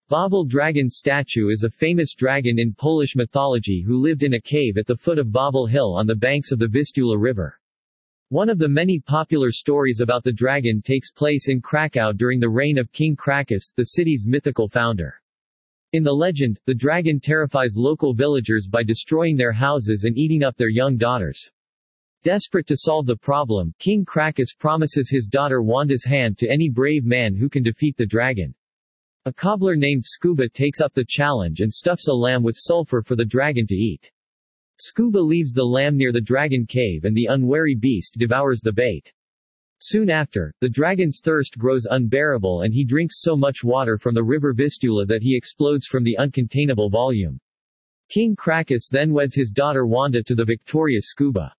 Wawel dragon statue is a famous dragon in Polish mythology who lived in a cave at the foot of Wawel Hill on the banks of the Vistula River. One of the many popular stories about the dragon takes place in Kraków during the reign of King Cracus, the city's mythical founder. In the legend, the dragon terrifies local villagers by destroying their houses and eating up their young daughters. Desperate to solve the problem, King Cracus promises his daughter Wanda's hand to any brave man who can defeat the dragon. A cobbler named Scuba takes up the challenge and stuffs a lamb with sulfur for the dragon to eat. Scuba leaves the lamb near the dragon cave and the unwary beast devours the bait. Soon after, the dragon's thirst grows unbearable and he drinks so much water from the river Vistula that he explodes from the uncontainable volume. King Cracus then weds his daughter Wanda to the victorious Scuba.